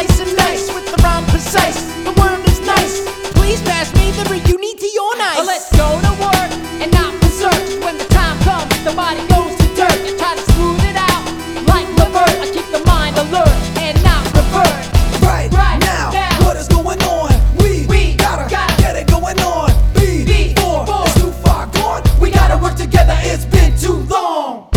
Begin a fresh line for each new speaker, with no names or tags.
concise and nice with the rhyme precise. The word is nice. Please pass me the reunion to your nice.
Let's go to work and not berserk. When the time comes, the body goes to dirt. I try to smooth it out like Levert. I keep the mind alert and not revert.
Right now, what is going on? We gotta get it going on. Before it's too far gone, we gotta work together. It's been too long.